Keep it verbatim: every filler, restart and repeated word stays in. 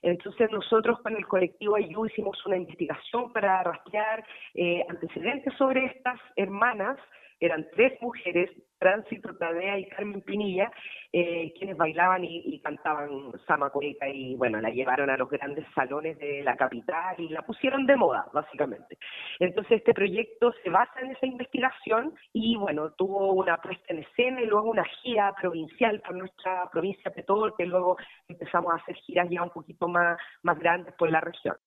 Entonces nosotros con el colectivo Ayú hicimos una investigación para rastrear eh, antecedentes sobre estas hermanas. Eran tres mujeres, Tránsito, Tadea y Carmen Pinilla, eh, quienes bailaban y, y cantaban samba cueca y bueno, la llevaron a los grandes salones de la capital y la pusieron de moda, básicamente. Entonces este proyecto se basa en esa investigación y bueno, tuvo una puesta en escena y luego una gira provincial por nuestra provincia Petorca, que luego empezamos a hacer giras ya un poquito más, más grandes por la región.